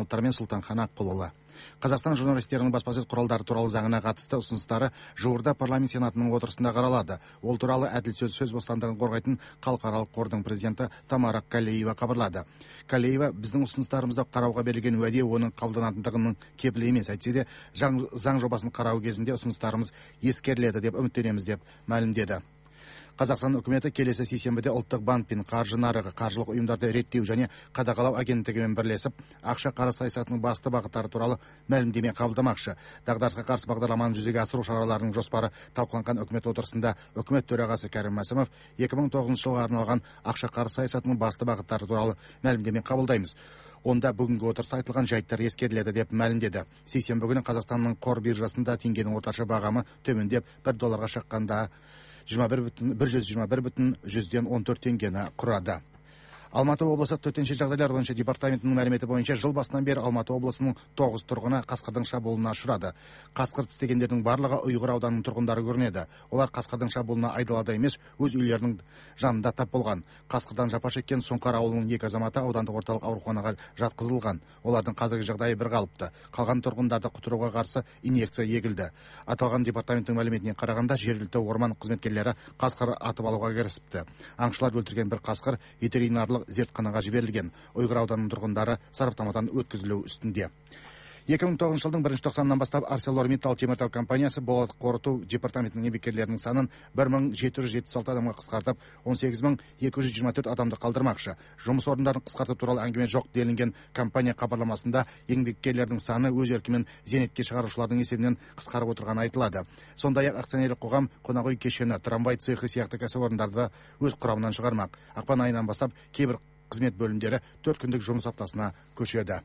жаңалықтармен Сұлтанхан Аққұлұлы. Қазақстан журналистерінің баспасөз құралдары туралы заңына қатысты ұсыныстары жуырда парламент сенатының отырысында қаралады. Ол туралы әділ сөз бостандығын қорғайтын халықаралық қордың президенті Тамара Калеева хабарлады. Калеева біздің ұсыныстарымызды қарауға берілген уәде оның қабылданатындығының кепілі емес. Әйтсе де заң жобасын қарау кезінде ұсыныстарымыз ескеріледі деп үміттенеміз деп мәлімдеді. Қазақстан үкіметі келесі сейсенбіде ұлттық банк пен қаржы нарығы, қаржылық ұйымдарды реттеу және қадағалау агенттігімен бірлесіп, ақша қарыз саясатының басты бағыттары туралы мәлімдеме қабылдамақшы. Дағдарысқа қарсы бағдарламаны жүзеге асыру шараларының жоспары талқыланған үкімет отырысында үкімет төрағасы Кәрім Мәсімов 2009 жылға арналған ақша қарыз саясатының басты бағыттары туралы мәлімдеме қабылдаймыз. Онда бүгінгі отырыста айтылған жайттар ескеріледі деп мәлімдеді. Сейсенбі күні Қазақстанның қор биржасында теңгенің орташа бағамы төмендеп $1 шаққанда 121,14 теңгені құрады. Алматы облысы төтенше жағдайлар бойынша департаментінің мәліметі бойынша жыл басынан бері Алматы облысының 9 тұрғыны қасқырдың шабуылына ұшырады. Қасқыр тістегендердің барлығы Ұйғыр ауданының тұрғындары көрінеді. Олар қасқырдың шабуылына айдалада емес, өз үйлерінің жанында тап болған. Қасқырдан жапа шеккен Сұңқар ауылының 2 азаматы аудандық орталық ауруханаға жатқызылған. Олардың қазіргі жағдайы бір қалыпты. Қалған тұрғындарды құтыруға қарсы инъекция егілді. Аталған департаменттің мәліметіне қарағанда жергілікті орман қызметкерлері қасқыр атып алуға кірісіпті. Аңшылар өлтірген бір қасқыр ветеринарлық зертханаға жіберілген. Ұйғыр ауданының тұрғындары сараптамадан өткізілу үстінде. 2009 жылдың 1 тоқсанынан бастап ArcelorMittal теміртау компаниясы болат қорыту департаментінің еңбеккерлерінің санын 1776 адамға қысқартып, 18224 адамды қалдырмақшы. Жұмыс орындарын қысқарту туралы әңгіме жоқ делінген компания хабарламасында. Еңбеккерлердің саны өз еркімен зейнетке шығарушылардың есебінен қысқарып отырғаны айтылады. Сондай-ақ акционерлік қоғам қонақ үй кешені, трамвай цехы сияқты кәсіпорындарды өз құрамынан шығармақ. Ақпан айынан бастап кейбір қызмет бөлімдері 4 күндік жұмыс аптасына көшеді.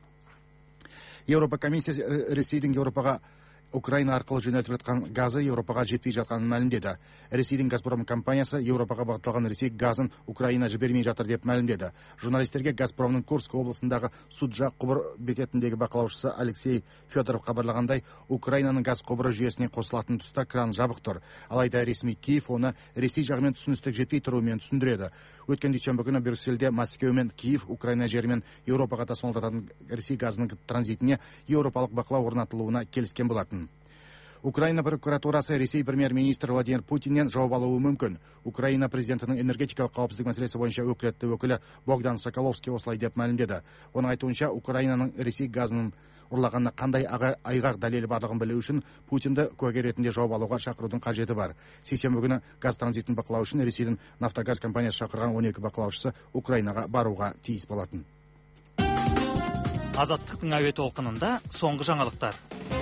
Еуропа комиссиясы Ресейдің Еуропаға Украина арқылы жөнелтіп жатқан газы Еуропаға жетпей жатқанын мәлімдеді. Ресейдің Газпром компаниясы Еуропаға бағытталған Ресей газын Украина жібермей жатыр деп мәлімдеді. Журналистерге Газпромның Курск облысындағы Суджа құбыр бекетіндегі бақылаушысы Алексей Федоров хабарлағандай, Украинаның газ құбыры жүйесіне қосылатын тұста кран жабық тұр. Алайда ресми Киев оны Ресей жағымен түсіністік жетпей тұруымен түсіндіреді. Өткен дүйсенбі күні Брюссельде Мәскеу мен Киев Украина жерімен Еуропаға тасымалдататын Ресей газының транзитіне еуропалық бақылау орнатылуына келіскен болатын. Украина прокуратурасы Ресей премьер-министр Владимир Путиннен жауап алуы мүмкін. Украина президентінің энергетикалық қауіпсіздік мәселесі бойынша өкілетті өкілі Богдан Соколовский осылай деп мәлімдеді. Оның айтуынша, Украинаның Ресей газының ұрлағанына қандай айғақ дәлелі барлығын білу үшін Путинді куәгер ретінде жауап алуға шақырудың қажеті бар. Сейсенбі күні газ транзитін бақылау үшін Ресейдің Нафтогаз компаниясы шақырған 12 бақылаушысы Украинаға баруға тиіс болатын. Азаттықтың әуе толқынында соңғы жаңалықтар.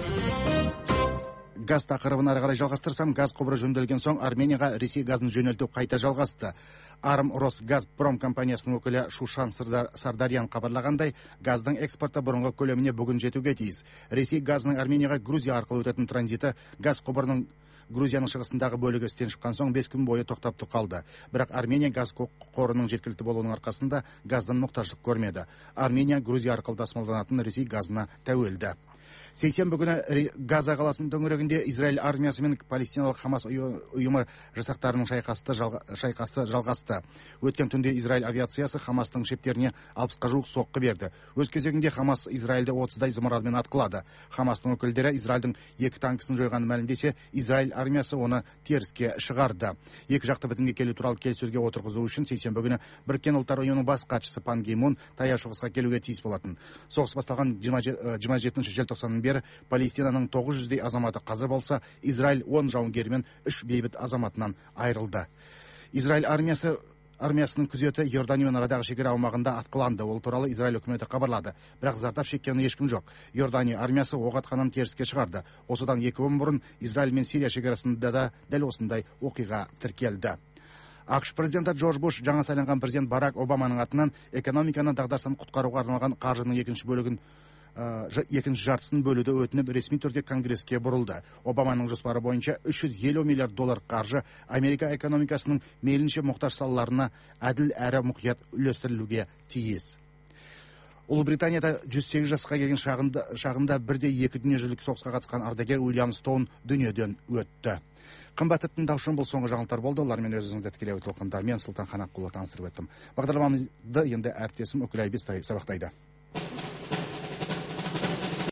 Газ тақырыбын ары қарай жалғастырсам, газ құбыры жөнделген соң Арменияға Ресей газын жөнелту қайта жалғасты. Арм Росгазпром компаниясының өкілі Шушан Сардарян хабарлағандай, газдың экспорты бұрынғы көлеміне бүгін жетуге тиіс. Ресей газының Арменияға Грузия арқылы өтетін транзиті газ құбырының Грузияның шығысындағы бөлігі істен шыққан соң 5 күн бойы тоқтап қалды. Бірақ Армения газ қорының жеткілікті болуының арқасында газдан мұқтаждық көрмеді. Армения Грузия арқылы тасымалданатын Ресей газына тәуелді. Сейсенбі күні Газа қаласының төңірегінде Израиль армиясы мен палестиналық Хамас ұйымы жасақтарының шайқасы жалғасты. Өткен түнде Израиль авиациясы Хамастың шептеріне 60-қа жуық соққы берді. Өз кезегінде Хамас Израильді 30-дай зымыранмен атқылады. Хамастың өкілдері Израильдің 2 танкісін жойғанын мәлімдесе, Израиль армиясы оны теріске шығарды. Екі жақты бітімге келу туралы келіссөзге отырғызу үшін сейсенбі күні Біріккен ұлттар ұйымының бас хатшысы Пан Ги Мун таяу шығысқа келуге тиіс болатын. Соғыс басталған 27 желтоқсаннан бері Палестинаның 900-дей азаматы қаза болса, Израиль 10 жауынгерімен 3 бейбіт азаматынан айырылды. Израиль армиясының күзеті Иордания мен арадағы шекара аумағында атқыланды. Ол туралы Израиль үкіметі хабарлады. Бірақ зардап шеккені ешкім жоқ. Иордания армиясы оқ атқанын теріске шығарды. Осыдан 2 күн бұрын Израиль мен Сирия шекарасында да дәл осындай оқиға тіркелді. ақш президенті Джордж Буш жаңа сайланған президент Барак Обаманың атынан экономиканы дағдарыстан құтқаруға арналған қаржының екінші жартысын бөлуді өтініп ресми түрде Конгреске бұрылды. Обаманың жоспары бойынша $350 миллиард қаржы Америка экономикасының мейлінше мұқтаж салаларына әділ әрі мұқият үлестірілуге тиіс. Ұлыбританияда 108 жасқа келген шағында 1-2 дүниежүзілік соғысқа қатысқан ардагер Уильям Стоун дүниеден өтті. Қымбатты тыңдаушым, бұл соңғы жаңалықтар болды. Олармен өзіңізді тікелей толқында мен Сұлтанхан Аққұлұлы таныстырып өттім. Бағдарламамызды енді әріптесім Үкілай Бестай сабақтайды.